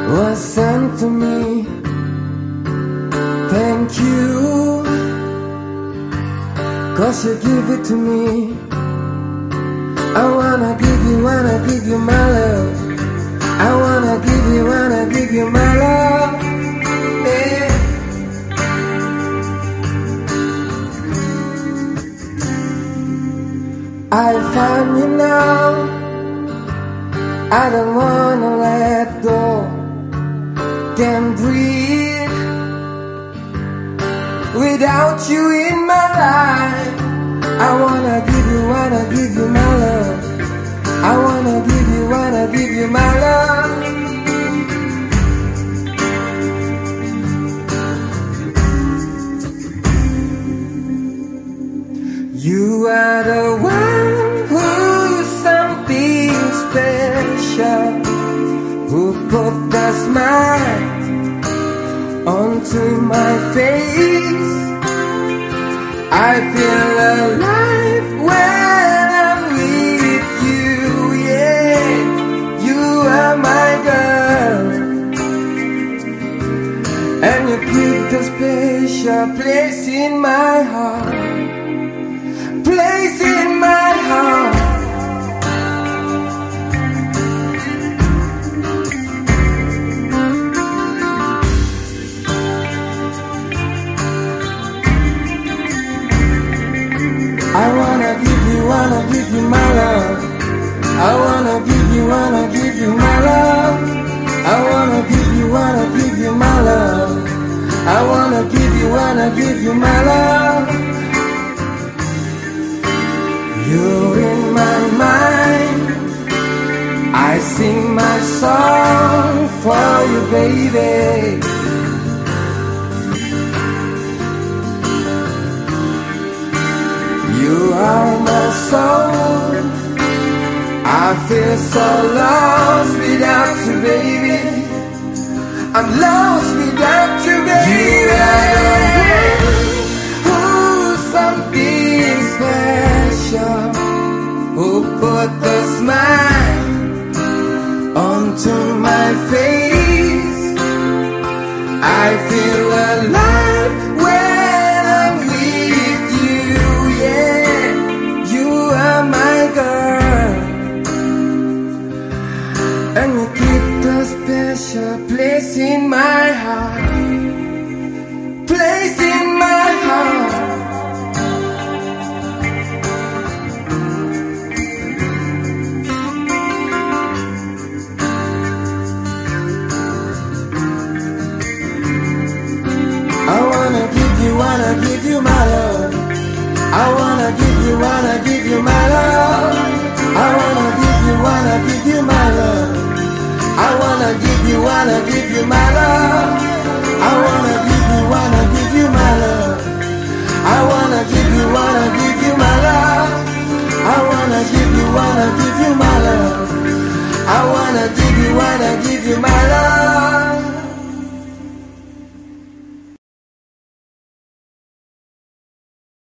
was sent to me. Thank you, 'cause you give it to me. I wanna give you my love. I wanna give you my love. Yeah. I found you now. I don't wanna let go. Can't breathe without you in my life. I wanna give you my love. I wanna give you my love. You are the one who's something special, who put a smile onto my face. I feel alive when I'm with you, yeah. You are my girl, and you keep the special place in my heart. Place in my heart. I wanna give you my love. I wanna give you my love. I wanna give you my love. I wanna give you my love. You're in my mind. I sing my song for you, baby. You are my soul. I feel so lost without you, baby. I'm lost without you, baby. You are who's something special, who put a smile onto my face. I feel alive when I'm with you, yeah. You are my girl, and you keep the special place in my heart. Place in my heart. I wanna give you my love. I wanna give you my love. I wanna give you my love. I wanna give you my love. I wanna give you my love. I wanna give you my love. I wanna give you my love. I wanna give you my love.